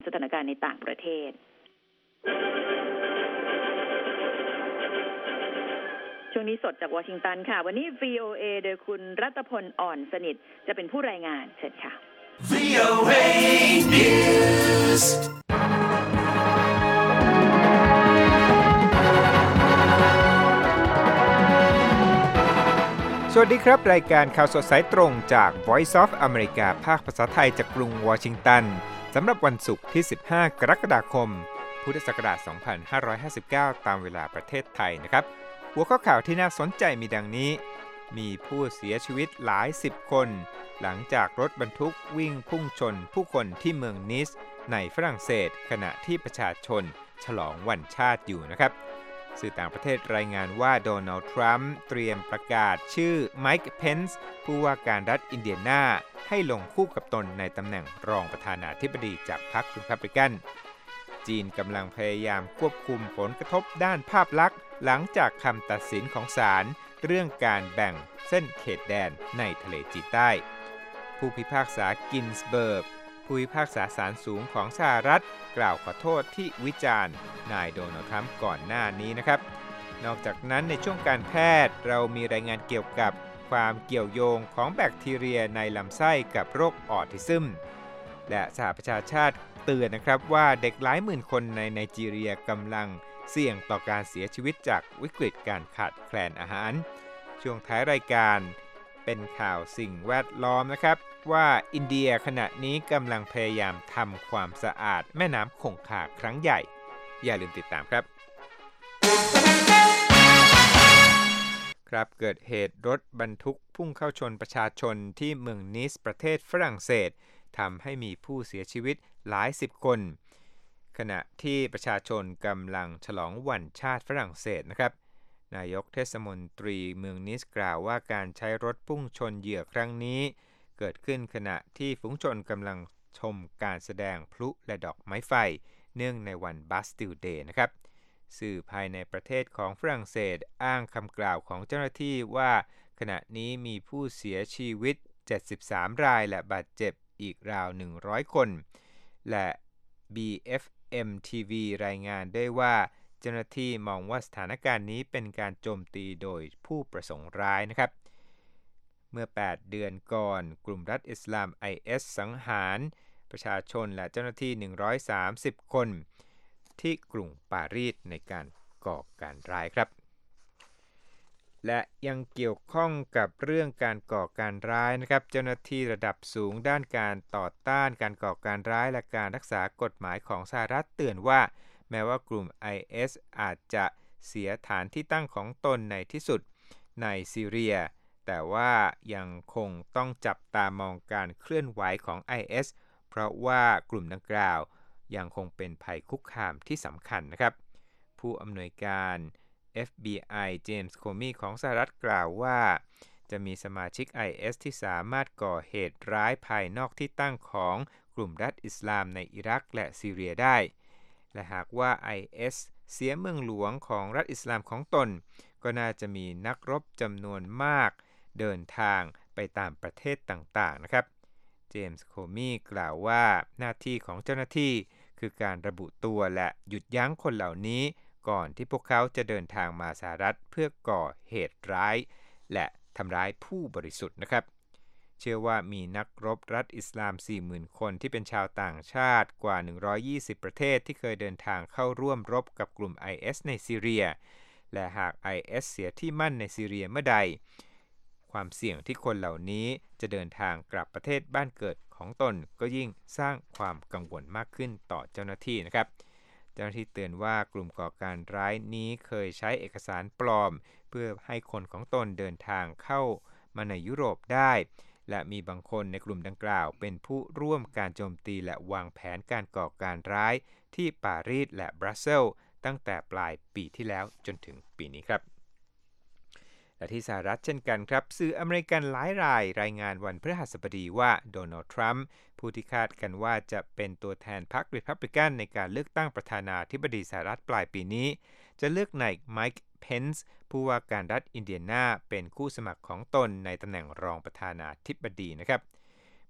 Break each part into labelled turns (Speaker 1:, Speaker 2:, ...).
Speaker 1: สถานการณ์ในต่างประเทศช่วงนี้สดจากวอชิงตันค่ะวันนี้ VOA โดยคุณรัตพลอ่อนสนิทจะเป็นผู้รายงานเชิญค่ะ VOA News
Speaker 2: สวัสดีครับรายการข่าวสดสายตรงจาก Voice of America ภาคภาษาไทยจากกรุงวอชิงตันสำหรับวันศุกร์ที่15กรกฎาคมพุทธศักราช2559ตามเวลาประเทศไทยนะครับหัวข้อข่าวที่น่าสนใจมีดังนี้มีผู้เสียชีวิตหลาย10คนหลังจากรถบรรทุกวิ่งพุ่งชนผู้คนที่เมืองนิสในฝรั่งเศสขณะที่ประชาชนฉลองวันชาติอยู่นะครับสื่อต่างประเทศรายงานว่าโดนัลด์ทรัมป์เตรียมประกาศชื่อไมค์เพนซ์ผู้ว่าการรัฐอินเดียนาให้ลงคู่กับตนในตำแหน่งรองประธานาธิบดีจากพรรครีพับลิกันจีนกำลังพยายามควบคุมผลกระทบด้านภาพลักษณ์หลังจากคำตัดสินของศาลเรื่องการแบ่งเส้นเขตแดนในทะเลจีนใต้ผู้พิพากษากินสเบิร์กผู้พิพากษาศาลสูงของสหรัฐกล่าวขอโทษที่วิจารณ์นายโดนัลด์ทรัมป์ก่อนหน้านี้นะครับนอกจากนั้นในช่วงการแพทย์เรามีรายงานเกี่ยวกับความเกี่ยวโยงของแบคทีเรียในลำไส้กับโรคออทิซึมและสหประชาชาติเตือนนะครับว่าเด็กหลายหมื่นคนในไนจีเรียกำลังเสี่ยงต่อการเสียชีวิตจากวิกฤตการขาดแคลนอาหารช่วงท้ายรายการเป็นข่าวสิ่งแวดล้อมนะครับว่าอินเดียขณะนี้กำลังพยายามทำความสะอาดแม่น้ำคงคาครั้งใหญ่อย่าลืมติดตามครับเกิดเหตุรถบรรทุกพุ่งเข้าชนประชาชนที่เมืองนิสประเทศฝรั่งเศสทำให้มีผู้เสียชีวิตหลายสิบคนขณะที่ประชาชนกำลังฉลองวันชาติฝรั่งเศสนะครับนายกเทศมนตรีเมืองนิสกล่าวว่าการใช้รถพุ่งชนเหยื่อครั้งนี้เกิดขึ้นขณะที่ฝูงชนกำลังชมการแสดงพลุและดอกไม้ไฟเนื่องในวันบาสติลเดย์นะครับสื่อภายในประเทศของฝรั่งเศสอ้างคำกล่าวของเจ้าหน้าที่ว่าขณะนี้มีผู้เสียชีวิต73รายและบาดเจ็บอีกราว100คนและ BFM TV รายงานได้ว่าเจ้าหน้าที่มองว่าสถานการณ์นี้เป็นการโจมตีโดยผู้ประสงค์ร้ายนะครับเมื่อ8เดือนก่อนกลุ่มรัฐอิสลาม IS สังหารประชาชนและเจ้าหน้าที่130คนที่กรุงปารีสในการก่อการร้ายครับและยังเกี่ยวข้องกับเรื่องการก่อการร้ายนะครับเจ้าหน้าที่ระดับสูงด้านการต่อต้านการก่อการร้ายและการรักษากฎหมายของสหรัฐเตือนว่าแม้ว่ากลุ่ม IS อาจจะเสียฐานที่ตั้งของตนในที่สุดในซีเรียแต่ว่ายังคงต้องจับตามองการเคลื่อนไหวของ IS เพราะว่ากลุ่มดังกล่าวยังคงเป็นภัยคุกคามที่สำคัญนะครับผู้อำนวยการ FBI เจมส์โคมีของสหรัฐกล่าวว่าจะมีสมาชิก IS ที่สามารถก่อเหตุร้ายภายนอกที่ตั้งของกลุ่มรัฐอิสลามในอิรักและซีเรียได้และหากว่า IS เสียเมืองหลวงของรัฐอิสลามของตนก็น่าจะมีนักรบจำนวนมากเดินทางไปตามประเทศต่างๆนะครับเจมส์โคมีกล่าวว่าหน้าที่ของเจ้าหน้าที่คือการระบุตัวและหยุดยั้งคนเหล่านี้ก่อนที่พวกเขาจะเดินทางมาสหรัฐเพื่อก่อเหตุร้ายและทำร้ายผู้บริสุทธิ์นะครับเชื่อว่ามีนักรบรัฐอิสลาม 40,000 คนที่เป็นชาวต่างชาติกว่า120ประเทศที่เคยเดินทางเข้าร่วมรบกับกลุ่ม IS ในซีเรียและหาก IS เสียที่มั่นในซีเรียเมื่อใดความเสี่ยงที่คนเหล่านี้จะเดินทางกลับประเทศบ้านเกิดของตนก็ยิ่งสร้างความกังวลมากขึ้นต่อเจ้าหน้าที่นะครับเจ้าหน้าที่เตือนว่ากลุ่มก่อการร้ายนี้เคยใช้เอกสารปลอมเพื่อให้คนของตนเดินทางเข้ามาในยุโรปได้และมีบางคนในกลุ่มดังกล่าวเป็นผู้ร่วมการโจมตีและวางแผนการก่อการร้ายที่ปารีสและบรัสเซลส์ตั้งแต่ปลายปีที่แล้วจนถึงปีนี้ครับและที่สหรัฐเช่นกันครับสื่ออเมริกันหลายรายงานวันพฤหัสบดีว่าโดนัลด์ทรัมป์ผู้ที่คาดกันว่าจะเป็นตัวแทนพรรครีพับลิกันในการเลือกตั้งประธานาธิบดีสหรัฐปลายปีนี้จะเลือกนายไมค์เพนซ์ผู้ว่าการรัฐอินเดียนาเป็นคู่สมัครของตนในตำแหน่งรองประธานาธิบดีนะครับ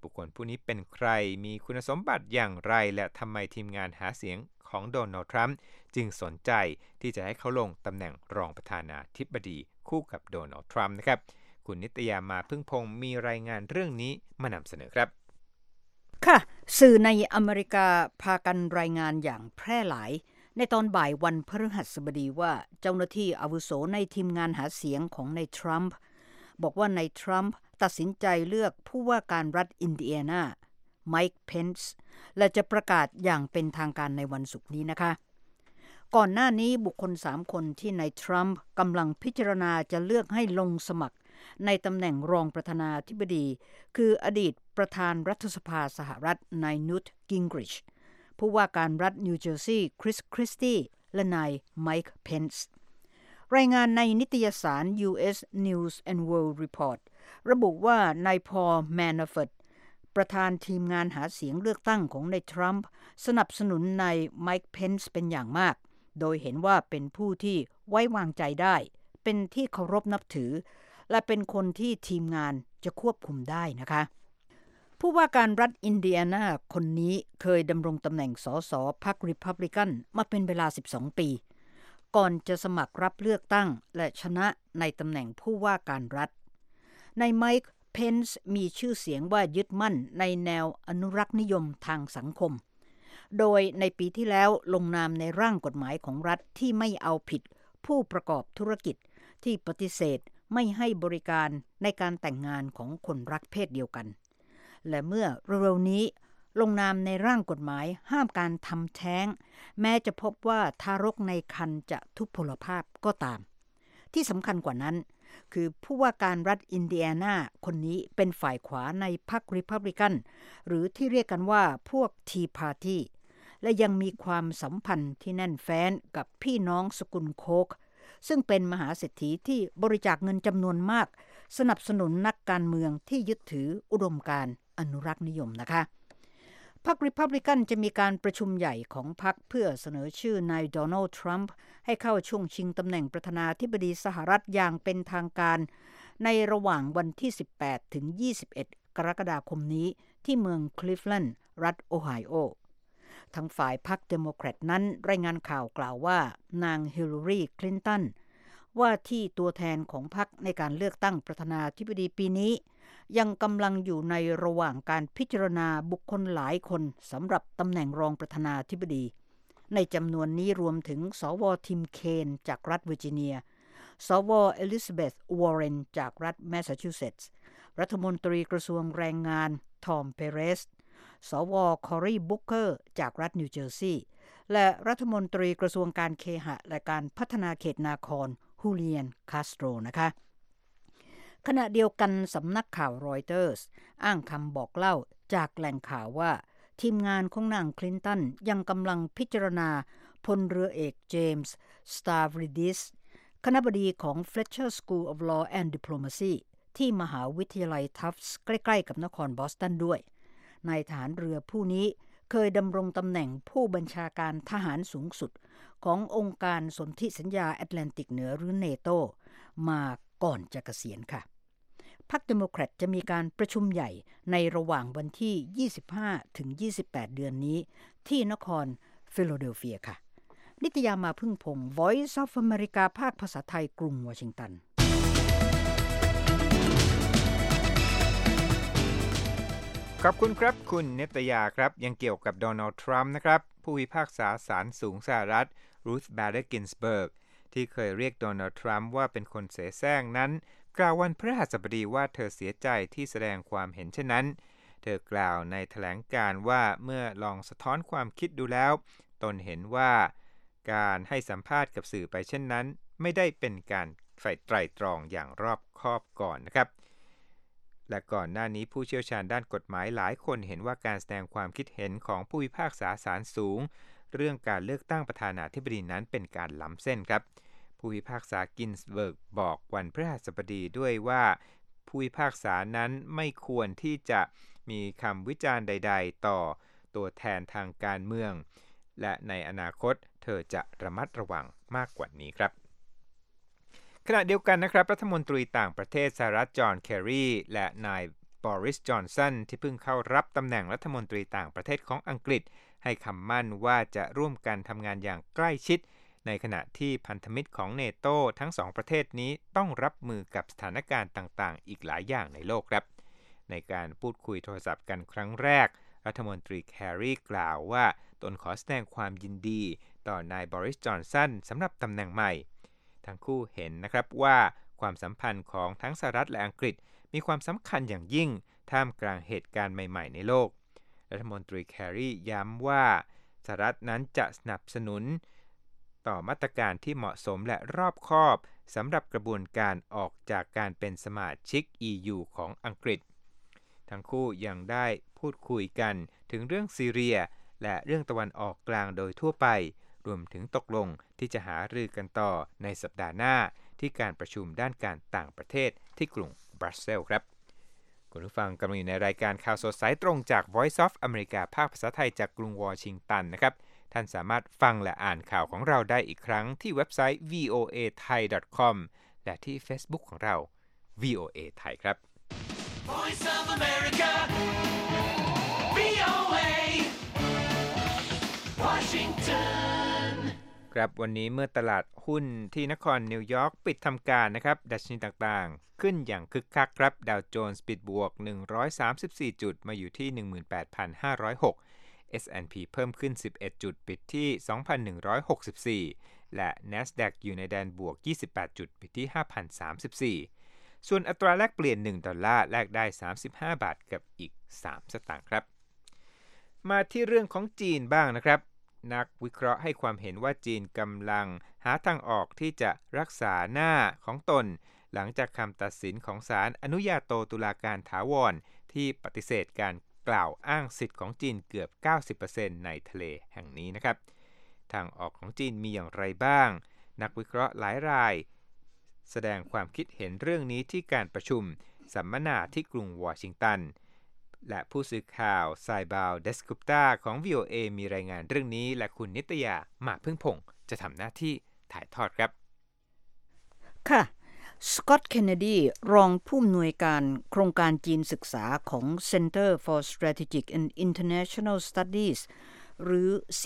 Speaker 2: บุคคลผู้นี้เป็นใครมีคุณสมบัติอย่างไรและทำไมทีมงานหาเสียงของโดนัลด์ทรัมป์จึงสนใจที่จะให้เขาลงตำแหน่งรองประธานาธิบดีคู่กับโดนัลด์ทรัมป์นะครับคุณนิตยามาพึ่งพงศ์มีรายงานเรื่องนี้มานำเสนอครับ
Speaker 3: ค่ะสื่อในอเมริกาพากันรายงานอย่างแพร่หลายในตอนบ่ายวันพฤหัสบดีว่าเจ้าหน้าที่อาวุโสในทีมงานหาเสียงของนายทรัมป์บอกว่านายทรัมป์ตัดสินใจเลือกผู้ว่าการรัฐอินเดียนาไมค์เพนซ์และจะประกาศอย่างเป็นทางการในวันศุกร์นี้นะคะก่อนหน้านี้บุคคล3คนที่นายทรัมป์กำลังพิจารณาจะเลือกให้ลงสมัครในตำแหน่งรองประธานาธิบดีคืออดีตประธานรัฐสภาสหรัฐนายนูต กิงกริชผู้ว่าการรัฐนิวเจอร์ซีย์คริสคริสตี้และนายไมค์เพนซ์รายงานในนิตยสาร U.S. News and World Report ระบุว่านายพอล แมนาฟอร์ตประธานทีมงานหาเสียงเลือกตั้งของนายทรัมป์สนับสนุนนายไมค์เพนซ์เป็นอย่างมากโดยเห็นว่าเป็นผู้ที่ไว้วางใจได้เป็นที่เคารพนับถือและเป็นคนที่ทีมงานจะควบคุมได้นะคะผู้ว่าการรัฐอินเดียนาคนนี้เคยดำรงตำแหน่งสสพรรครีพับลิกันมาเป็นเวลา12ปีก่อนจะสมัครรับเลือกตั้งและชนะในตำแหน่งผู้ว่าการรัฐนายไมค์เพนซ์มีชื่อเสียงว่ายึดมั่นในแนวอนุรักษ์นิยมทางสังคมโดยในปีที่แล้วลงนามในร่างกฎหมายของรัฐที่ไม่เอาผิดผู้ประกอบธุรกิจที่ปฏิเสธไม่ให้บริการในการแต่งงานของคนรักเพศเดียวกันและเมื่อเร็วๆนี้ลงนามในร่างกฎหมายห้ามการทำแท้งแม้จะพบว่าทารกในครรภ์จะทุพพลภาพก็ตามที่สำคัญกว่านั้นคือผู้ว่าการรัฐอินเดียนาคนนี้เป็นฝ่ายขวาในพรรครีพับลิกันหรือที่เรียกกันว่าพวกทีพาร์ตี้และยังมีความสัมพันธ์ที่แน่นแฟ้นกับพี่น้องสกุลโคกซึ่งเป็นมหาเศรษฐีที่บริจาคเงินจำนวนมากสนับสนุนนักการเมืองที่ยึดถืออุดมการณ์อนุรักษ์นิยมนะคะพรรครีพับลิกันจะมีการประชุมใหญ่ของพรรคเพื่อเสนอชื่อนายโดนัลด์ทรัมป์ให้เข้าช่วงชิงตำแหน่งประธานาธิบดีสหรัฐอย่างเป็นทางการในระหว่างวันที่18ถึง21กรกฎาคมนี้ที่เมืองคลิฟแลนด์รัฐโอไฮโอทางฝ่ายพรรคเดโมแครตนั้นรายงานข่าวกล่าวว่านางฮิลลารีคลินตันว่าที่ตัวแทนของพรรคในการเลือกตั้งประธานาธิบดีปีนี้ยังกำลังอยู่ในระหว่างการพิจารณาบุคคลหลายคนสำหรับตำแหน่งรองประธานาธิบดีในจำนวนนี้รวมถึงสว.ทิมเคนจากรัฐเวอร์จิเนียสว.เอลิซาเบธ วอร์เรนจากรัฐแมสซาชูเซตส์รัฐมนตรีกระทรวงแรงงานทอมเปเรสสว.คอรีบุ๊กเกอร์จากรัฐนิวเจอร์ซีย์และรัฐมนตรีกระทรวงการเคหะและการพัฒนาเขตนาครฮูเลียนคาสโตรนะคะขณะเดียวกันสำนักข่าวรอยเตอร์สอ้างคำบอกเล่าจากแหล่งข่าวว่าทีมงานของนางคลินตันยังกำลังพิจารณาพลเรือเอกเจมส์สตาร์วริดิสคณบดีของ Fletcher School of Law and Diplomacy ที่มหาวิทยาลัยทัฟส์ใกล้ๆกับนครบอสตันด้วยนายทหารเรือผู้นี้เคยดำรงตำแหน่งผู้บัญชาการทหารสูงสุดขององค์การสนธิสัญญาแอตแลนติกเหนือหรือเนโตมาก่อนจะเกษียณค่ะพรรคเดโมแครตจะมีการประชุมใหญ่ในระหว่างวันที่25ถึง28เดือนนี้ที่นครฟิลาเดลเฟียค่ะนิตยามาพึ่งพงศ์ Voice of America ภาคภาษาไทยกรุงวอชิงตัน
Speaker 2: ขอบคุณครับคุณนิตยาครับยังเกี่ยวกับโดนัลด์ทรัมป์นะครับผู้พิพากษาศาลสูงสหรัฐรูธ บาเดอร์ กินสเบิร์กที่เคยเรียกโดนัลด์ทรัมป์ว่าเป็นคนเสแสร้งนั้นกล่าววันพฤหัสบดีว่าเธอเสียใจที่แสดงความเห็นเช่นนั้นเธอกล่าวในแถลงการณ์ว่าเมื่อลองสะท้อนความคิดดูแล้วตนเห็นว่าการให้สัมภาษณ์กับสื่อไปเช่นนั้นไม่ได้เป็นการไตร่ตรองอย่างรอบคอบก่อนนะครับและก่อนหน้านี้ผู้เชี่ยวชาญด้านกฎหมายหลายคนเห็นว่าการแสดงความคิดเห็นของผู้พิพากษาศาลสูงเรื่องการเลือกตั้งประธานาธิบดีนั้นเป็นการล้ำเส้นครับผู้พิพากษากินสเบิร์กบอกวันพฤหัสบดีด้วยว่าผู้พิพากษานั้นไม่ควรที่จะมีคำวิจารณ์ใดๆต่อตัวแทนทางการเมืองและในอนาคตเธอจะระมัดระวังมากกว่านี้ครับขณะเดียวกันนะครับรัฐมนตรีต่างประเทศสหรัฐจอห์น เคอรีและนายบอริส จอนสันที่เพิ่งเข้ารับตำแหน่งรัฐมนตรีต่างประเทศของอังกฤษให้คำมั่นว่าจะร่วมกันทำงานอย่างใกล้ชิดในขณะที่พันธมิตรของเนโตทั้งสองประเทศนี้ต้องรับมือกับสถานการณ์ต่างๆอีกหลายอย่างในโลกครับในการพูดคุยโทรศัพท์กันครั้งแรกรัฐมนตรีแครีกล่าวว่าตนขอแสดงความยินดีต่อนายบอริส จอนสันสำหรับตำแหน่งใหม่ทั้งคู่เห็นนะครับว่าความสัมพันธ์ของทั้งสหรัฐและอังกฤษมีความสำคัญอย่างยิ่งท่ามกลางเหตุการณ์ใหม่ๆในโลกรัฐมนตรีแครีย้ำว่าสหรัฐนั้นจะสนับสนุนต่อมาตรการที่เหมาะสมและรอบคอบสำหรับกระบวนการออกจากการเป็นสมาชิก EU ของอังกฤษทั้งคู่ยังได้พูดคุยกันถึงเรื่องซีเรียและเรื่องตะวันออกกลางโดยทั่วไปรวมถึงตกลงที่จะหารือกันต่อในสัปดาห์หน้าที่การประชุมด้านการต่างประเทศที่กรุงบรัสเซลส์ครับคุณผู้ฟังกำลังอยู่ในรายการข่าวสดสายตรงจาก Voice of America ภาคภาษาไทยจากกรุงวอชิงตันนะครับท่านสามารถฟังและอ่านข่าวของเราได้อีกครั้งที่เว็บไซต์ voathai.com และที่ Facebook ของเรา VOA Thai ครับ Voice of America VOA Washington ครับวันนี้เมื่อตลาดหุ้นที่นครนิวยอร์กปิดทำการนะครับดัชนีต่างๆขึ้นอย่างคึกคักครับดาวโจนส์ปิดบวก134จุดมาอยู่ที่ 18,506 S&P เพิ่มขึ้น11จุดปิดที่ 2,164 และ NASDAQ อยู่ในแดนบวก28จุดปิดที่ 5,034 ส่วนอัตราแลกเปลี่ยน$1แลกได้35บาทกับอีก3สตางค์ครับมาที่เรื่องของจีนบ้างนะครับนักวิเคราะห์ให้ความเห็นว่าจีนกำลังหาทางออกที่จะรักษาหน้าของตนหลังจากคำตัดสินของศาลอนุญาโตตุลาการถาวรที่ปฏิเสธการกล่าวอ้างสิทธิ์ของจีนเกือบ 90% ในทะเลแห่งนี้นะครับทางออกของจีนมีอย่างไรบ้างนักวิเคราะห์หลายรายแสดงความคิดเห็นเรื่องนี้ที่การประชุมสัมมนาที่กรุงวอชิงตันและผู้สื่อข่าวไซบาวเดสกุปตาของ VOA มีรายงานเรื่องนี้และคุณนิตยามาพึ่งพงษ์จะทำหน้าที่ถ่ายทอดครับ
Speaker 3: ค่ะสกอตต์ เคนเนดีรองผู้อำนวยการโครงการจีนศึกษาของ Center for Strategic and International Studies หรือ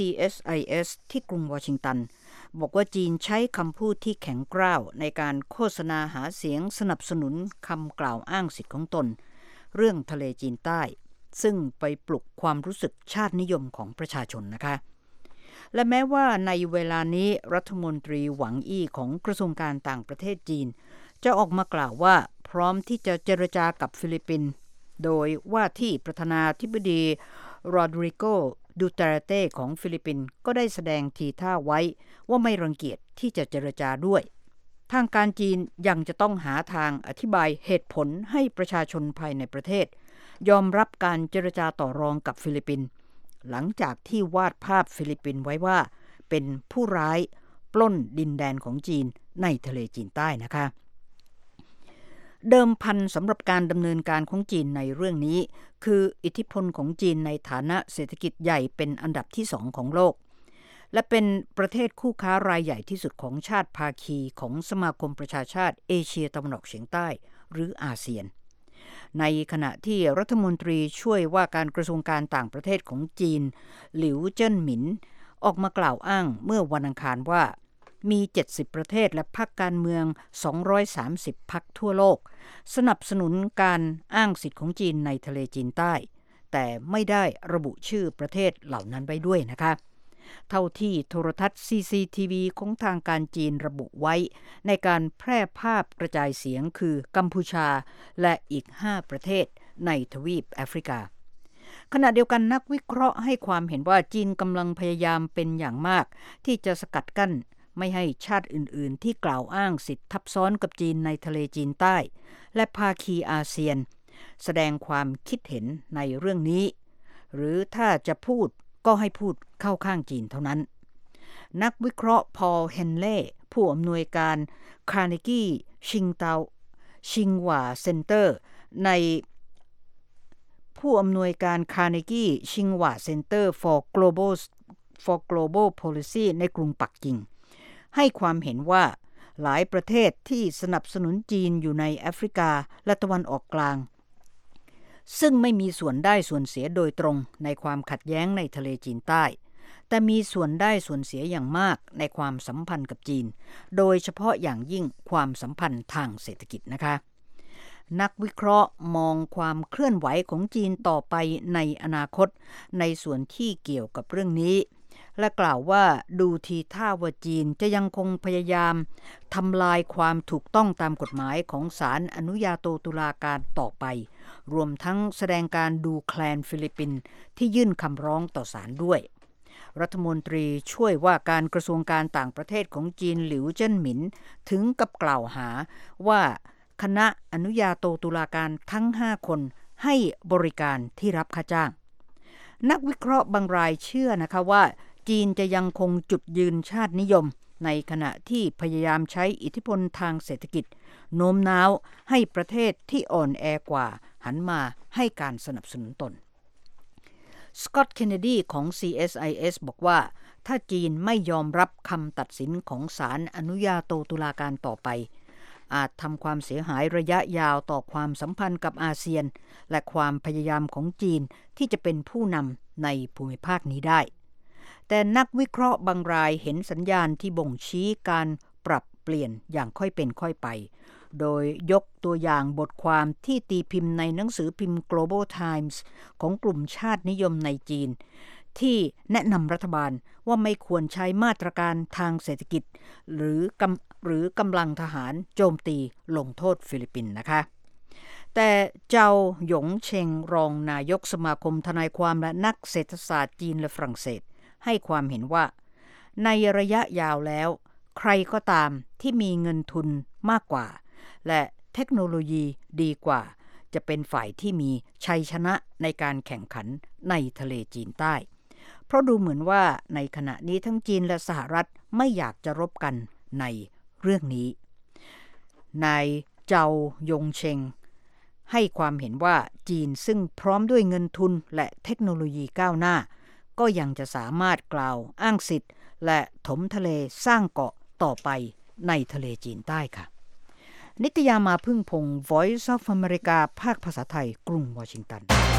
Speaker 3: CSIS ที่กรุงวอชิงตันบอกว่าจีนใช้คำพูดที่แข็งกร้าวในการโฆษณาหาเสียงสนับสนุนคำกล่าวอ้างสิทธิของตนเรื่องทะเลจีนใต้ซึ่งไปปลุกความรู้สึกชาตินิยมของประชาชนนะคะและแม้ว่าในเวลานี้รัฐมนตรีหวังอี้ของกระทรวงการต่างประเทศจีนจะออกมากล่าวว่าพร้อมที่จะเจรจากับฟิลิปปินส์โดยว่าที่ประธานาธิบดีโรดริโก ดูเตเต้ของฟิลิปปินส์ก็ได้แสดงทีท่าไว้ว่าไม่รังเกียจที่จะเจรจาด้วยทางการจีนยังจะต้องหาทางอธิบายเหตุผลให้ประชาชนภายในประเทศยอมรับการเจรจาต่อรองกับฟิลิปปินส์หลังจากที่วาดภาพฟิลิปปินส์ไว้ว่าเป็นผู้ร้ายปล้นดินแดนของจีนในทะเลจีนใต้นะคะเดิมพันสำหรับการดำเนินการของจีนในเรื่องนี้คืออิทธิพลของจีนในฐานะเศรษฐกิจใหญ่เป็นอันดับที่2ของโลกและเป็นประเทศคู่ค้ารายใหญ่ที่สุดของชาติภาคีของสมาคมประชาชาติเอเชียตะวันออกเฉียงใต้หรืออาเซียนในขณะที่รัฐมนตรีช่วยว่าการกระทรวงการต่างประเทศของจีนหลิวเจิ้นหมินออกมากล่าวอ้างเมื่อวันอังคารว่ามี70ประเทศและพรรคการเมือง230พรรคทั่วโลกสนับสนุนการอ้างสิทธิ์ของจีนในทะเลจีนใต้แต่ไม่ได้ระบุชื่อประเทศเหล่านั้นไว้ด้วยนะคะเท่าที่โทรทัศน์ CCTV ของทางการจีนระบุไว้ในการแพร่ภาพกระจายเสียงคือกัมพูชาและอีก5ประเทศในทวีปแอฟริกาขณะเดียวกันนักวิเคราะห์ให้ความเห็นว่าจีนกำลังพยายามเป็นอย่างมากที่จะสกัดกั้นไม่ให้ชาติอื่นๆที่กล่าวอ้างสิทธิทับซ้อนกับจีนในทะเลจีนใต้และภาคีอาเซียนแสดงความคิดเห็นในเรื่องนี้หรือถ้าจะพูดก็ให้พูดเข้าข้างจีนเท่านั้นนักวิเคราะห์พอลเฮนเล่ผู้อำนวยการคาร์เนกี้ชิงหว่าเซ็นเตอร์ในผู้อำนวยการคาร์เนกี้ชิงหว่าเซ็นเตอร์ for Global Policy ในกรุงปักกิ่งให้ความเห็นว่าหลายประเทศที่สนับสนุนจีนอยู่ในแอฟริกาและตะวันออกกลางซึ่งไม่มีส่วนได้ส่วนเสียโดยตรงในความขัดแย้งในทะเลจีนใต้แต่มีส่วนได้ส่วนเสียอย่างมากในความสัมพันธ์กับจีนโดยเฉพาะอย่างยิ่งความสัมพันธ์ทางเศรษฐกิจนะคะนักวิเคราะห์มองความเคลื่อนไหวของจีนต่อไปในอนาคตในส่วนที่เกี่ยวกับเรื่องนี้และกล่าวว่าดูทีท่าว่าจีนจะยังคงพยายามทำลายความถูกต้องตามกฎหมายของศาลอนุญาโตตุลาการต่อไปรวมทั้งแสดงการดูแคลนฟิลิปปินส์ที่ยื่นคำร้องต่อศาลด้วยรัฐมนตรีช่วยว่าการกระทรวงการต่างประเทศของจีนหลิวเจิ้นหมินถึงกับกล่าวหาว่าคณะอนุญาโตตุลาการทั้ง5คนให้บริการที่รับค่าจ้างนักวิเคราะห์บางรายเชื่อนะคะว่าจีนจะยังคงจุดยืนชาตินิยมในขณะที่พยายามใช้อิทธิพลทางเศรษฐกิจโน้มน้าวให้ประเทศที่อ่อนแอกว่าหันมาให้การสนับสนุนตนสกอตต์ เคนเนดีของ CSIS บอกว่าถ้าจีนไม่ยอมรับคำตัดสินของศาลอนุญาโตตุลาการต่อไปอาจทำความเสียหายระยะยาวต่อความสัมพันธ์กับอาเซียนและความพยายามของจีนที่จะเป็นผู้นำในภูมิภาคนี้ได้แต่นักวิเคราะห์บางรายเห็นสัญญาณที่บ่งชี้การปรับเปลี่ยนอย่างค่อยเป็นค่อยไปโดยยกตัวอย่างบทความที่ตีพิมพ์ในหนังสือพิมพ์ Global Times ของกลุ่มชาตินิยมในจีนที่แนะนำรัฐบาลว่าไม่ควรใช้มาตรการทางเศรษฐกิจหรือกำลังทหารโจมตีลงโทษฟิลิปปินส์นะคะแต่เจ้าหยงเชงรองนายกสมาคมทนายความและนักเศรษฐศาสตร์จีนและฝรั่งเศสให้ความเห็นว่าในระยะยาวแล้วใครก็ตามที่มีเงินทุนมากกว่าและเทคโนโลยีดีกว่าจะเป็นฝ่ายที่มีชัยชนะในการแข่งขันในทะเลจีนใต้เพราะดูเหมือนว่าในขณะนี้ทั้งจีนและสหรัฐไม่อยากจะรบกันในเรื่องนี้นายเจ้าหยงเชงให้ความเห็นว่าจีนซึ่งพร้อมด้วยเงินทุนและเทคโนโลยีก้าวหน้าก็ยังจะสามารถกล่าวอ้างสิทธิ์และถมทะเลสร้างเกาะต่อไปในทะเลจีนใต้ค่ะนิตยามาพึ่งพงศ์ Voice of America ภาคภาษาไทยกรุงวอชิงตัน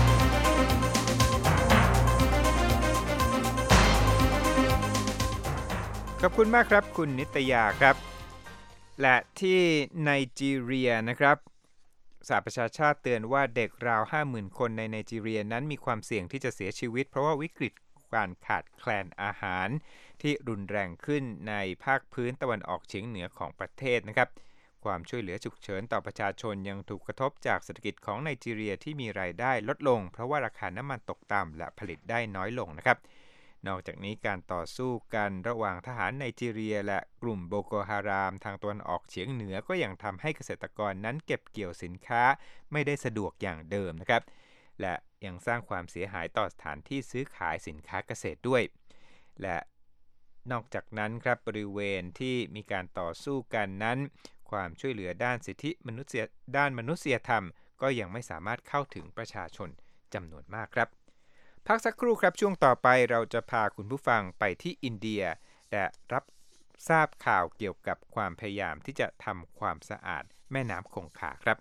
Speaker 2: ขอบคุณมากครับคุณนิตยาครับและที่ไนจีเรียนะครับสหประชาชาติเตือนว่าเด็กราว 50,000 คนในไนจีเรียนั้นมีความเสี่ยงที่จะเสียชีวิตเพราะว่าวิกฤตการขาดแคลนอาหารที่รุนแรงขึ้นในภาคพื้นตะวันออกเฉียงเหนือของประเทศนะครับความช่วยเหลือฉุกเฉินต่อประชาชนยังถูกกระทบจากเศรษฐกิจของไนจีเรียที่มีรายได้ลดลงเพราะว่าราคาน้ำมันตกต่ำและผลิตได้น้อยลงนะครับนอกจากนี้การต่อสู้กันระหว่างทหารไนจีเรียและกลุ่มโบโกฮารามทางตะวันออกเฉียงเหนือก็ยังทำให้เกษตรกรนั้นเก็บเกี่ยวสินค้าไม่ได้สะดวกอย่างเดิมนะครับและยังสร้างความเสียหายต่อสถานที่ซื้อขายสินค้าเกษตรด้วยและนอกจากนั้นครับบริเวณที่มีการต่อสู้กันนั้นความช่วยเหลือด้านสิทธิมนุษยธรรมก็ยังไม่สามารถเข้าถึงประชาชนจำนวนมากครับพักสักครู่ครับช่วงต่อไปเราจะพาคุณผู้ฟังไปที่อินเดียและรับทราบข่าวเกี่ยวกับความพยายามที่จะทำความสะอาดแม่น้ำคงคาครับ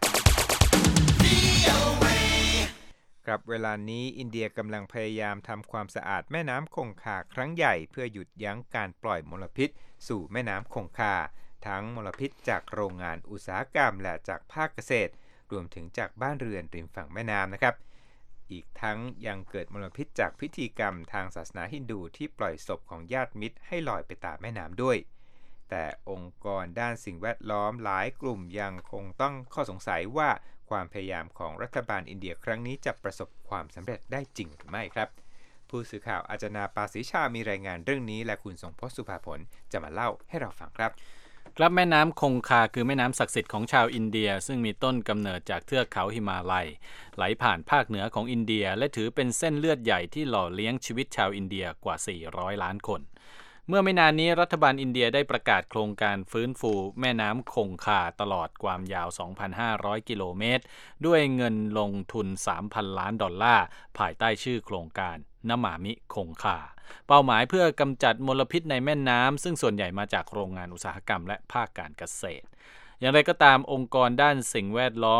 Speaker 2: ครับเวลานี้อินเดียกำลังพยายามทำความสะอาดแม่น้ำคงคาครั้งใหญ่เพื่อหยุดยั้งการปล่อยมลพิษสู่แม่น้ำคงคาทั้งมลพิษจากโรงงานอุตสาหกรรมและจากภาคเกษตรรวมถึงจากบ้านเรือนริมฝั่งแม่น้ำนะครับอีกทั้งยังเกิดมลพิษจากพิธีกรรมทางศาสนาฮินดูที่ปล่อยศพของญาติมิตรให้ลอยไปตามแม่น้ำด้วยแต่องค์กรด้านสิ่งแวดล้อมหลายกลุ่มยังคงต้องข้อสงสัยว่าความพยายามของรัฐบาลอินเดียครั้งนี้จะประสบความสำเร็จได้จริงหรือไม่ครับผู้สื่อข่าวอาจนาปาศรีชามีรายงานเรื่องนี้และคุณทรงพจน์สุภาผลจะมาเล่าให้เราฟังครับ
Speaker 4: ครับแม่น้ำคงคาคือแม่น้ำศักดิ์สิทธิ์ของชาวอินเดียซึ่งมีต้นกำเนิดจากเทือกเขาหิมาลัยไหลผ่านภาคเหนือของอินเดียและถือเป็นเส้นเลือดใหญ่ที่หล่อเลี้ยงชีวิตชาวอินเดียกว่า400ล้านคนเมื่อไม่นานนี้รัฐบาลอินเดียได้ประกาศโครงการฟื้นฟูแม่น้ำคงคาตลอดความยาว 2,500 กิโลเมตรด้วยเงินลงทุน $3,000 ล้านภายใต้ชื่อโครงการนมามิคงคาเป้าหมายเพื่อกำจัดมลพิษในแม่น้ำซึ่งส่วนใหญ่มาจากโรงงานอุตสาหกรรมและภาคการเกษตรอย่างไรก็ตามองค์กรด้านสิ่งแวดล้อม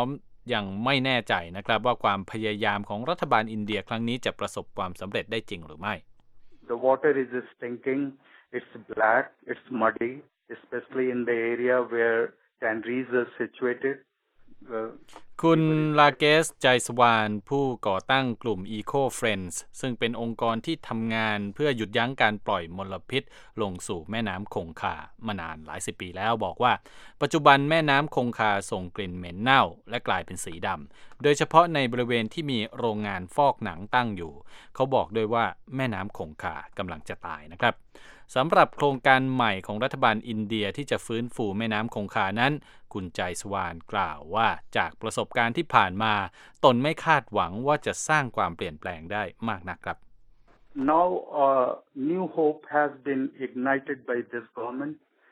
Speaker 4: ยังไม่แน่ใจนะครับว่าความพยายามของรัฐบาลอินเดียครั้งนี้จะประสบความสำเร็จได้จริงหรือไม่
Speaker 5: The water is stinking, it's black, it's muddy, especially in the area where tanneries are situated.
Speaker 4: คุณลาเกส ใจสวานผู้ก่อตั้งกลุ่ม Eco Friends ซึ่งเป็นองค์กรที่ทำงานเพื่อหยุดยั้งการปล่อยมลพิษลงสู่แม่น้ำคงคามานานหลายสิบปีแล้วบอกว่าปัจจุบันแม่น้ำคงคาส่งกลิ่นเหม็นเน่าและกลายเป็นสีดำโดยเฉพาะในบริเวณที่มีโรงงานฟอกหนังตั้งอยู่เขาบอกด้วยว่าแม่น้ำคงคากำลังจะตายนะครับสำหรับโครงการใหม่ของรัฐบาลอินเดียที่จะฟื้นฟูแม่น้ำคงคานั้นคุณใจสวานกล่าวว่าจากประสบการณ์ที่ผ่านมาตนไม่คาดหวังว่าจะสร้างความเปลี่ยนแปลงได้มากนักครับ
Speaker 5: Now new hope has been ignited by this government,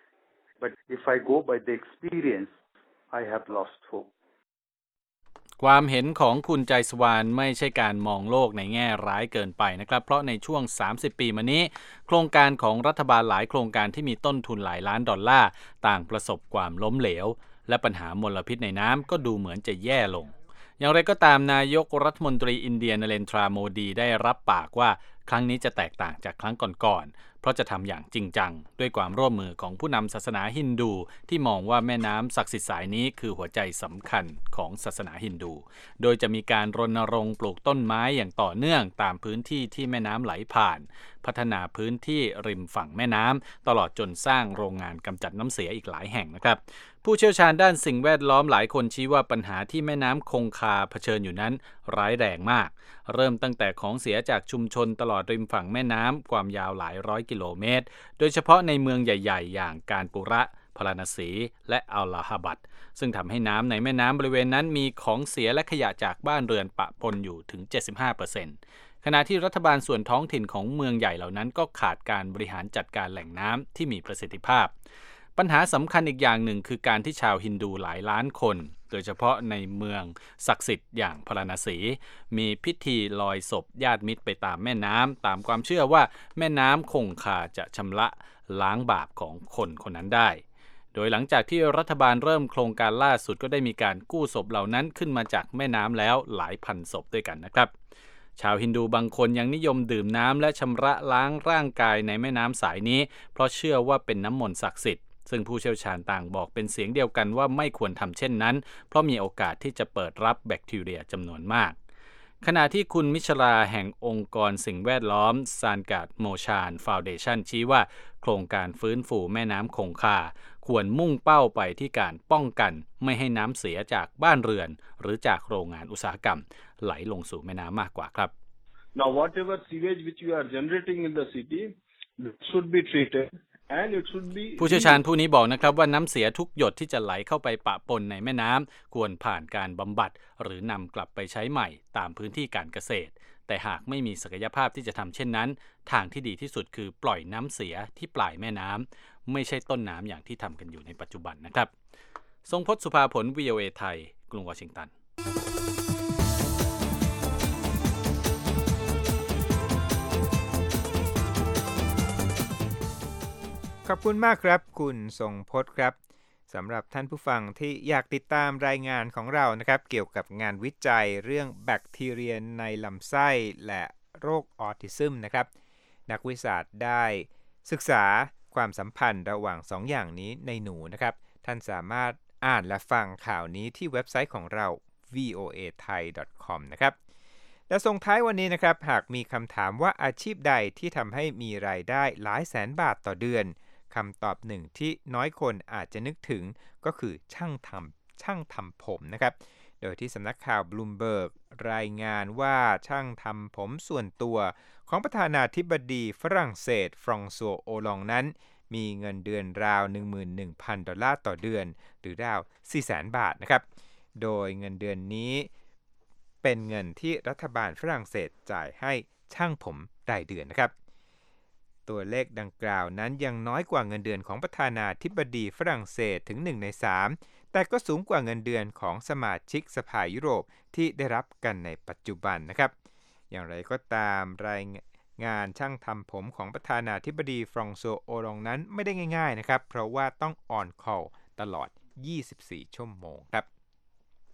Speaker 5: but if I go by the experience, I have lost hope.
Speaker 4: ความเห็นของคุณใจสวานไม่ใช่การมองโลกในแง่ร้ายเกินไปนะครับเพราะในช่วง30ปีมานี้โครงการของรัฐบาลหลายโครงการที่มีต้นทุนหลายล้านดอลลาร์ต่างประสบความล้มเหลวและปัญหามลพิษในน้ำก็ดูเหมือนจะแย่ลงอย่างไรก็ตามนายกรัฐมนตรีอินเดียนเรนทราโมดีได้รับปากว่าครั้งนี้จะแตกต่างจากครั้งก่อนๆเพราะจะทำอย่างจริงจังด้วยความร่วมมือของผู้นำศาสนาฮินดูที่มองว่าแม่น้ำศักดิ์สิทธิ์สายนี้คือหัวใจสำคัญของศาสนาฮินดูโดยจะมีการรณรงค์ปลูกต้นไม้อย่างต่อเนื่องตามพื้นที่ที่แม่น้ำไหลผ่านพัฒนาพื้นที่ริมฝั่งแม่น้ำตลอดจนสร้างโรงงานกำจัดน้ำเสียอีกหลายแห่งนะครับผู้เชี่ยวชาญด้านสิ่งแวดล้อมหลายคนชี้ว่าปัญหาที่แม่น้ำคงคาเผชิญอยู่นั้นร้ายแรงมากเริ่มตั้งแต่ของเสียจากชุมชนตลอดริมฝั่งแม่น้ำความยาวหลายร้อยกิโลเมตรโดยเฉพาะในเมืองใหญ่ๆอย่างกาญปุระพาราณสีและอัลลาฮาบัดซึ่งทำให้น้ำในแม่น้ำบริเวณนั้นมีของเสียและขยะจากบ้านเรือนปะปนอยู่ถึง 75%ขณะที่รัฐบาลส่วนท้องถิ่นของเมืองใหญ่เหล่านั้นก็ขาดการบริหารจัดการแหล่งน้ำที่มีประสิทธิภาพปัญหาสำคัญอีกอย่างหนึ่งคือการที่ชาวฮินดูหลายล้านคนโดยเฉพาะในเมืองศักดิ์สิทธิ์อย่างพาราณสีมีพิธีลอยศพญาติมิตรไปตามแม่น้ำตามความเชื่อว่าแม่น้ำคงคาจะชำระล้างบาปของคนคนนั้นได้โดยหลังจากที่รัฐบาลเริ่มโครงการล่าสุดก็ได้มีการกู้ศพเหล่านั้นขึ้นมาจากแม่น้ำแล้วหลายพันศพด้วยกันนะครับชาวฮินดูบางคนยังนิยมดื่มน้ำและชำระล้างร่างกายในแม่น้ำสายนี้เพราะเชื่อว่าเป็นน้ำมนต์ศักดิ์สิทธิ์ซึ่งผู้เชี่ยวชาญต่างบอกเป็นเสียงเดียวกันว่าไม่ควรทำเช่นนั้นเพราะมีโอกาสที่จะเปิดรับแบคทีเรียจำนวนมากขณะที่คุณมิชราแห่งองค์กรสิ่งแวดล้อมซานการ์ดโมชานฟาวเดชั่นชี้ว่าโครงการฟื้นฟูแม่น้ำคงคาควรมุ่งเป้าไปที่การป้องกันไม่ให้น้ำเสียจากบ้านเรือนหรือจากโรงงานอุตสาหกรรมไหลลงสู่แม่น้ำมากกว่าครับ
Speaker 6: Now whatever sewage which you are generating in the city should be treatedผู้
Speaker 4: เชี่ยวชาญผู้นี้บอกนะครับว่าน้ำเสียทุกหยดที่จะไหลเข้าไปปะปนในแม่น้ำควรผ่านการบำบัดหรือนำกลับไปใช้ใหม่ตามพื้นที่การเกษตรแต่หากไม่มีศักยภาพที่จะทำเช่นนั้นทางที่ดีที่สุดคือปล่อยน้ำเสียที่ปลายแม่น้ำไม่ใช่ต้นน้ำอย่างที่ทำกันอยู่ในปัจจุบันนะครับทรงพจน์ สุภาผล VOA ไทยกรุงวอชิงตัน
Speaker 2: ขอบคุณมากครับคุณทรงพจน์ครับสำหรับท่านผู้ฟังที่อยากติดตามรายงานของเรานะครับเกี่ยวกับงานวิจัยเรื่องแบคทีเรียในลำไส้และโรคออทิซึมนะครับนักวิทยาศาสตร์ได้ศึกษาความสัมพันธ์ระหว่าง2 อย่างนี้ในหนูนะครับท่านสามารถอ่านและฟังข่าวนี้ที่เว็บไซต์ของเรา voathai.com นะครับและส่งท้ายวันนี้นะครับหากมีคำถามว่าอาชีพใดที่ทำให้มีรายได้หลายแสนบาทต่อเดือนคำตอบหนึ่งที่น้อยคนอาจจะนึกถึงก็คือช่างทำผมนะครับโดยที่สำนักข่าว Bloomberg รายงานว่าช่างทำผมส่วนตัวของประธานาธิบดีฝรั่งเศสฟรองซัว โอลองนั้นมีเงินเดือนราว 11,000 ดอลลาร์ต่อเดือนหรือราว 400,000 บาทนะครับโดยเงินเดือนนี้เป็นเงินที่รัฐบาลฝรั่งเศสจ่ายให้ช่างผมรายเดือนนะครับตัวเลขดังกล่าวนั้นยังน้อยกว่าเงินเดือนของประธานาธิบดีฝรั่งเศสถึง1 ใน 3แต่ก็สูงกว่าเงินเดือนของสมาชิกสภายุโรปที่ได้รับกันในปัจจุบันนะครับอย่างไรก็ตามรายงานช่างทำผมของประธานาธิบดีฟรองซัว โอลองนั้นไม่ได้ง่ายๆนะครับเพราะว่าต้องออนคอลตลอด24 ชั่วโมงครับ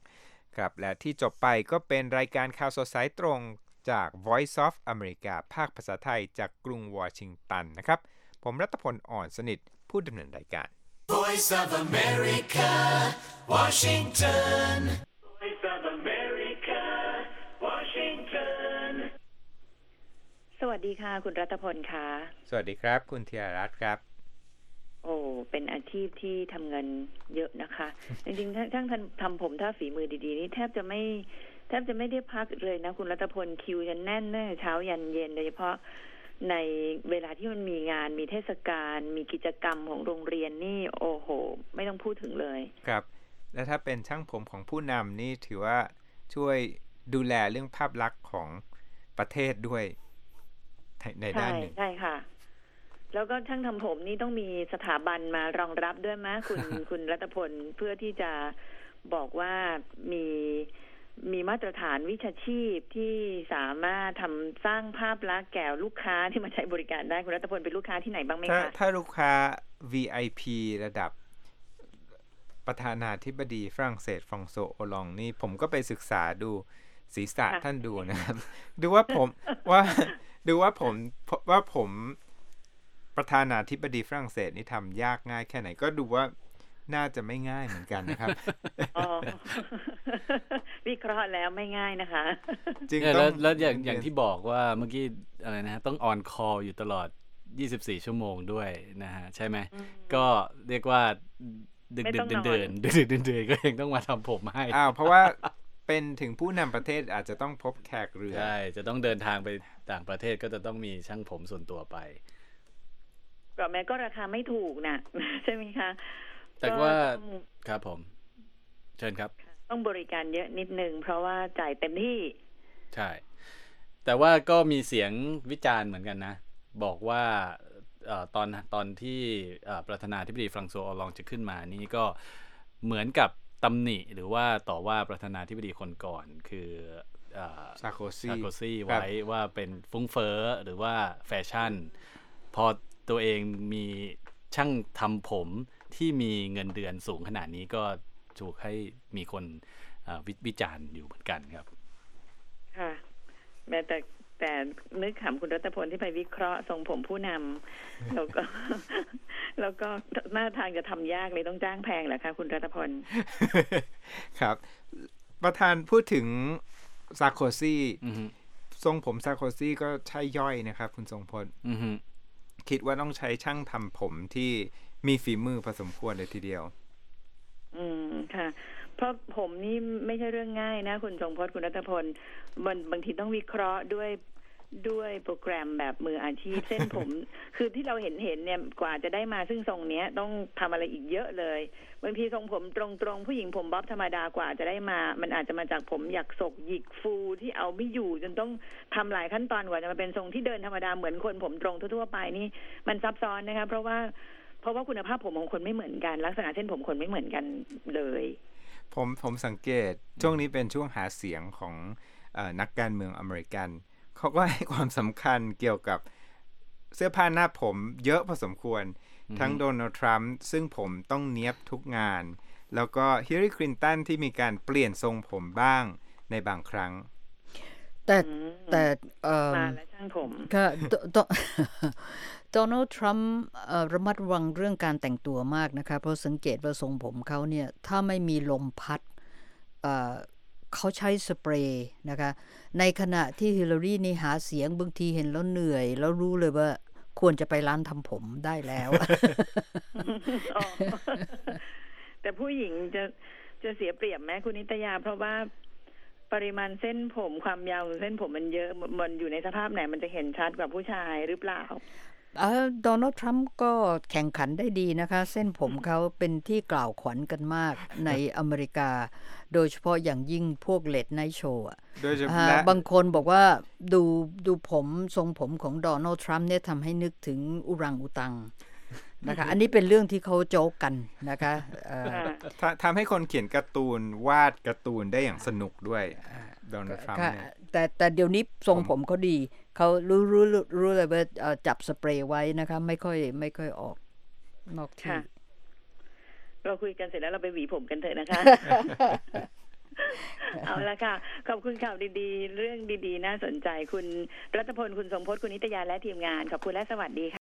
Speaker 2: ครับและที่จบไปก็เป็นรายการข่าวสดสายตรงจาก Voice of America ภาคภาษาไทยจากกรุงวอชิงตันนะครับผมรัตพล อ่อนสนิทผู้ดำเนินรายการ
Speaker 7: Voice of America Washington Voice of America Washington
Speaker 1: สวัสดีค่ะคุณรัตพลค่ะ
Speaker 2: สวัสดีครับคุณธีรรัตน์ครับ
Speaker 1: โอ้เป็นอาชีพที่ทำเงินเยอะนะคะ จริงๆทั้งทำผมถ้าฝีมือดีๆนี่แทบจะไม่ได้พักเลยนะคุณรัตพลคิวจะแน่นตั้งแต่เช้ายันเย็นโดยเฉพาะในเวลาที่มันมีงานมีเทศกาลมีกิจกรรมของโรงเรียนนี่โอ้โหไม่ต้องพูดถึงเลย
Speaker 2: ครับและถ้าเป็นช่างผมของผู้นำนี่ถือว่าช่วยดูแลเรื่องภาพลักษณ์ของประเทศด้วยในด้านหนึ่ง
Speaker 1: ใช่ค่ะแล้วก็ช่างทำผมนี่ต้องมีสถาบันมารองรับด้วยไหมคุณรัตพลเพื่อที่จะบอกว่ามีมาตรฐานวิชาชีพที่สามารถสร้างภาพลักษณ์แก่ลูกค้าที่มาใช้บริการได้คุณรัตพลเป็นลูกค้าที่ไหนบ้างไหมคะ
Speaker 2: ถ้าลูกค้า VIP ระดับประธานาธิบดีฝรั่งเศสฟรองโซโอลองนี่ผมก็ไปศึกษาดูศีรษะท่านดูนะครับดูว่าผมประธานาธิบดีฝรั่งเศสนี่ทำยากง่ายแค่ไหนก็ดูว่าน่าจะไม่ง่ายเหมือนกันนะครับ
Speaker 1: วิเคราะห์แล้วไม่ง่ายนะคะ
Speaker 4: จริงแล้วอย่างที่บอกว่าเมื่อกี้อะไรนะต้องออนคอลอยู่ตลอด24ชั่วโมงด้วยนะฮะใช่ไหมก็เรียกว่าดึกเดินก็ยังต้องมาทำผมให้
Speaker 2: เพราะว่าเป็นถึงผู้นำประเทศอาจจะต้องพบแขกเรือ
Speaker 4: ใช่จะต้องเดินทางไปต่างประเทศก็จะต้องมีช่างผมส่วนตัวไป
Speaker 1: ก็แม้ก็ราคาไม่ถูกนะใช่ไหมคะ
Speaker 4: แต่ว่าครับผมเชิญครับ
Speaker 1: ต้องบริการเยอะนิดนึงเพราะว่าจ่ายเต็มที่
Speaker 4: ใช่แต่ว่าก็มีเสียงวิจารณ์เหมือนกันนะบอกว่าตอนที่ประธานาธิบดีฝรั่งเศสออลองจะขึ้นมานี่ก็เหมือนกับตำหนิหรือว่าต่อว่าประธานาธิบดีคนก่อนคือ
Speaker 2: ซาโค
Speaker 4: ซี่ไว้ว่าเป็นฟุ้งเฟ้อหรือว่าแฟชั่นพอตัวเองมีช่างทำผมที่มีเงินเดือนสูงขนาดนี้ก็ถูกให้มีคนวิจารณ์อยู่เหมือนกันครับ
Speaker 1: ค่ะแต่นึกขำคุณรัตพลที่ไปวิเคราะห์ทรงผมผู้นำแล้วก็หน้าทางจะทำยากเลยต้องจ้างแพงเหรอคะคุณรัตพล
Speaker 2: ครับประธานพูดถึงซาโคซี่ทรงผมซาโคซี่ก็ใช่ย่อยนะครับคุณทรงพลคิดว่าต้องใช้ช่างทำผมที่มีฝีมือพอสมควรเลยทีเดียว
Speaker 1: ค่ะเพราะผมนี่ไม่ใช่เรื่องง่ายนะคุณทรงพจน์คุณรัตพลบางทีต้องวิเคราะห์ด้วยโปรแกรมแบบมืออาชีพเส้นผม คือที่เราเห็นเนี่ยกว่าจะได้มาซึ่งทรงเนี้ยต้องทำอะไรอีกเยอะเลยบางทีทรงผมตรงๆผู้หญิงผมบ๊อบธรรมดากว่าจะได้มามันอาจจะมาจากผมหยักศกหยิกฟูที่เอาไม่อยู่จนต้องทำหลายขั้นตอนกว่าจะมาเป็นทรงที่เดินธรรมดาเหมือนคนผมตรงทั่วๆไปนี่มันซับซ้อนนะคะเพราะว่าคุณภาพผมของคนไม่เหมือนกันลักษณะเส้นผมคนไม่เหมือนกันเลย
Speaker 2: ผมสังเกตช่วงนี้เป็นช่วงหาเสียงของนักการเมืองอเมริกันเขาก็ให้ความสำคัญเกี่ยวกับเสื้อผ้าหน้าผมเยอะพอสมควรทั้งโดนัลด์ทรัมป์ซึ่งผมต้องเนียบทุกงานแล้วก็ฮิลลารีคลินตันที่มีการเปลี่ยนทรงผมบ้างในบางครั้ง
Speaker 3: แต่
Speaker 1: มาแล้วช่างผม
Speaker 3: ก็โดนัลด์ทรัมป์ระมัดระวังเรื่องการแต่งตัวมากนะคะเพราะสังเกตว่าทรงผมเขาเนี่ยถ้าไม่มีลมพัดเขาใช้สเปรย์นะคะในขณะที่ฮิลลารีนี่หาเสียงบางทีเห็นแล้วเหนื่อยแล้วรู้เลยว่าควรจะไปร้านทำผมได้แล้ว
Speaker 1: แต่ผู้หญิงจะเสียเปรียบไหมคุณนิตยาเพราะว่าปริมาณเส้นผมความยาวของเส้นผมมันเยอะมันอยู่ในสภาพไหนมันจะเห็นชัดกว่าผู้ชายหรือเปล่า
Speaker 3: โดนัลด์ทรัมป์ก็แข่งขันได้ดีนะคะเส้นผมเขาเป็นที่กล่าวขวัญกันมากในอเมริกาโดยเฉพาะอย่างยิ่งพวกเลทไนท์โชว์บางคนบอกว่าดูผมทรงผมของโดนัลด์ทรัมป์เนี่ยทำให้นึกถึงอุรังอุตังนะคะอันนี้เป็นเรื่องที่เขาโจ๊กกันนะคะ
Speaker 2: ทำให้คนเขียนการ์ตูนวาดการ์ตูนได้อย่างสนุกด้วยโดนัลด์ทรัมป์เนี่ย
Speaker 3: แต่เดี๋ยวนี้ทรงผมเขาดีเขารู้เลยว่าจับสเปรย์ไว้นะคะไม่ค่อยออกนอกที่
Speaker 1: เราคุยกันเสร็จแล้วเราไปหวีผมกันเถอะนะคะเอาละค่ะขอบคุณข่าวดีๆเรื่องดีๆน่าสนใจคุณรัตพลคุณสมพจน์คุณนิตยาและทีมงานขอบคุณและสวัสดีค่ะ